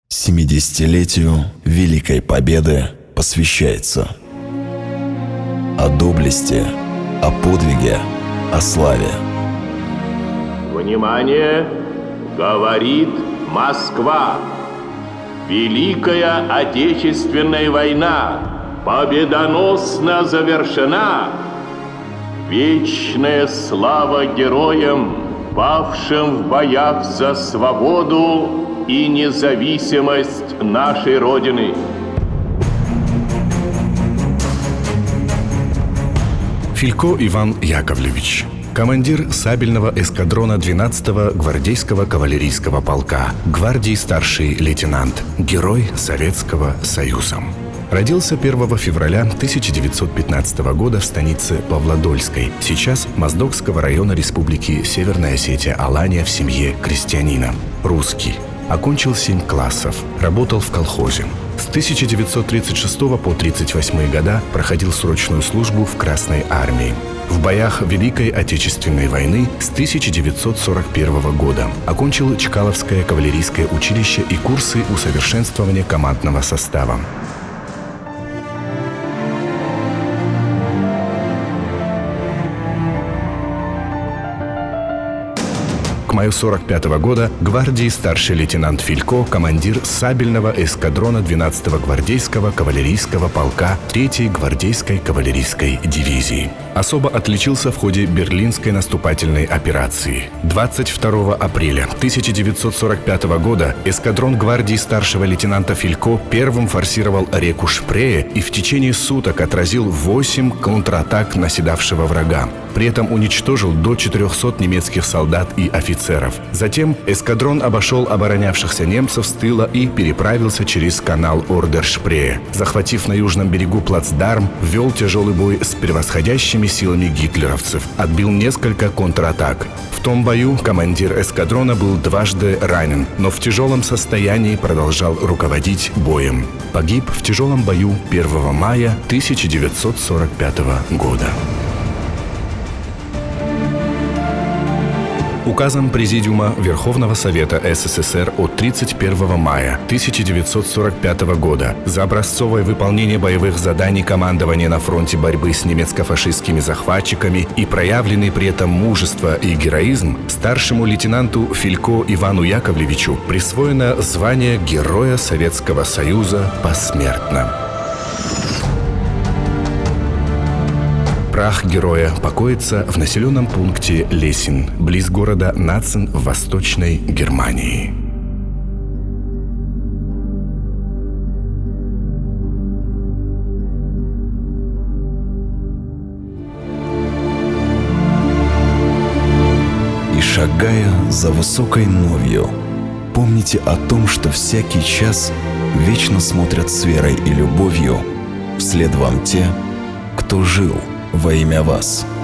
70-летию Великой Победы посвящается. О доблести, о подвиге, о славе. Внимание! Говорит Москва! Великая Отечественная война победоносно завершена! Вечная слава героям, павшим в боях за свободу и независимость нашей Родины. Филько Иван Яковлевич, командир сабельного эскадрона 12-го гвардейского кавалерийского полка, гвардии старший лейтенант, герой Советского Союза. Родился 1 февраля 1915 года в станице Павлодольской, сейчас Моздокского района Республики Северная Осетия-Алания, в семье крестьянина. Русский. Окончил 7 классов, работал в колхозе. С 1936 по 1938 года проходил срочную службу в Красной армии. В боях Великой Отечественной войны с 1941 года окончил Чкаловское кавалерийское училище и курсы усовершенствования командного состава. К маю 1945 года гвардии старший лейтенант Филько, командир сабельного эскадрона 12-го гвардейского кавалерийского полка 3-й гвардейской кавалерийской дивизии. Особо отличился в ходе Берлинской наступательной операции. 22 апреля 1945 года эскадрон гвардии старшего лейтенанта Филько первым форсировал реку Шпрее и в течение суток отразил 8 контратак наседавшего врага. При этом уничтожил до 400 немецких солдат и офицеров. Затем эскадрон обошел оборонявшихся немцев с тыла и переправился через канал Ордер-Шпрее. Захватив на южном берегу плацдарм, вел тяжелый бой с превосходящими силами гитлеровцев, отбил несколько контратак. В том бою командир эскадрона был дважды ранен, но в тяжелом состоянии продолжал руководить боем. Погиб в тяжелом бою 1 мая 1945 года. Указом Президиума Верховного Совета СССР от 31 мая 1945 года за образцовое выполнение боевых заданий командования на фронте борьбы с немецко-фашистскими захватчиками и проявленный при этом мужество и героизм старшему лейтенанту Филько Ивану Яковлевичу присвоено звание Героя Советского Союза посмертно. Прах героя покоится в населенном пункте Лесин, близ города Нацин в Восточной Германии. И шагая за высокой новью, помните о том, что всякий час вечно смотрят с верой и любовью вслед вам те, кто жил во имя вас.